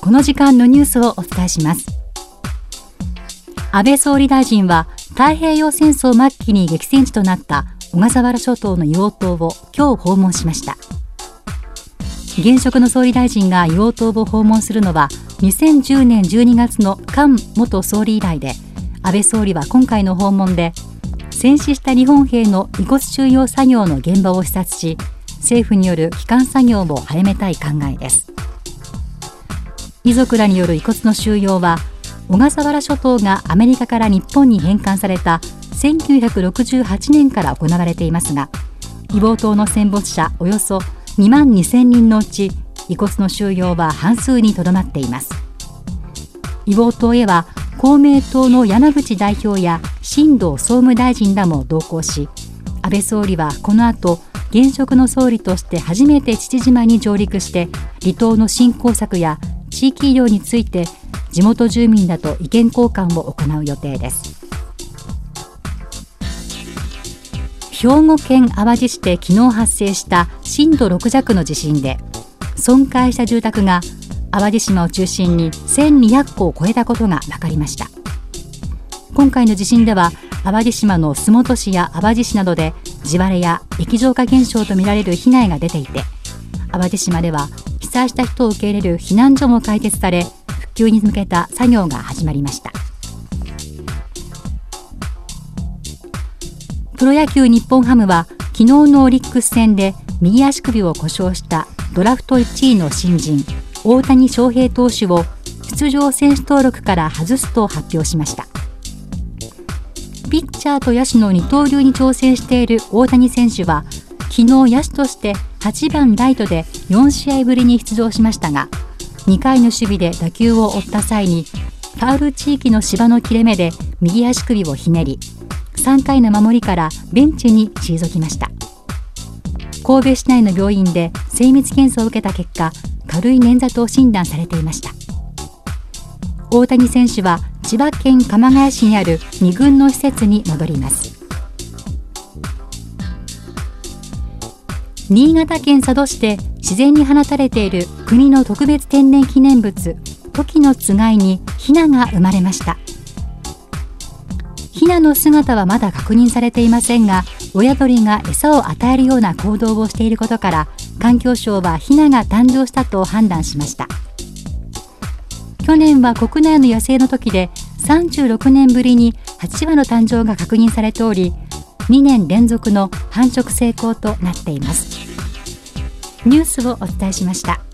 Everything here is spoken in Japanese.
この時間のニュースをお伝えします。安倍総理大臣は太平洋戦争末期に激戦地となった小笠原諸島の硫黄島を今日訪問しました。現職の総理大臣が硫黄島を訪問するのは2010年12月の菅元総理以来で、安倍総理は今回の訪問で戦死した日本兵の遺骨収容作業の現場を視察し、政府による帰還作業を早めたい考えです。遺族らによる遺骨の収容は小笠原諸島がアメリカから日本に返還された1968年から行われていますが、硫黄島の戦没者およそ2万2000人のうち遺骨の収容は半数にとどまっています。硫黄島へは公明党の山口代表や新藤総務大臣らも同行し、安倍総理はこの後現職の総理として初めて父島に上陸して離島の振興策や地域医療について地元住民らと意見交換を行う予定です。兵庫県淡路市で昨日発生した震度6弱の地震で損壊した住宅が淡路島を中心に1200戸を超えたことが分かりました。今回の地震では淡路島の洲本市や淡路市などで地割れや液状化現象とみられる被害が出ていて、淡路島では被災した人を受け入れる避難所も開設され、復旧に向けた作業が始まりました。プロ野球日本ハムは昨日のオリックス戦で右足首を故障したドラフト1位の新人大谷翔平投手を出場選手登録から外すと発表しました。ピッチャーと野手の二刀流に挑戦している大谷選手は昨日野手として8番ライトで4試合ぶりに出場しましたが、2回の守備で打球を追った際にファウル地域の芝の切れ目で右足首をひねり、3回の守りからベンチに退きました。神戸市内の病院で精密検査を受けた結果、軽い捻挫と診断されていました。大谷選手は千葉県鎌ケ谷市にある2軍の施設に戻ります。新潟県佐渡市で自然に放たれている国の特別天然記念物トキのつがいにヒナが生まれました。ヒナの姿はまだ確認されていませんが、親鳥が餌を与えるような行動をしていることから環境省はヒナが誕生したと判断しました。去年は国内の野生のトキで36年ぶりに8羽の誕生が確認されており、2年連続の繁殖成功となっています。ニュースをお伝えしました。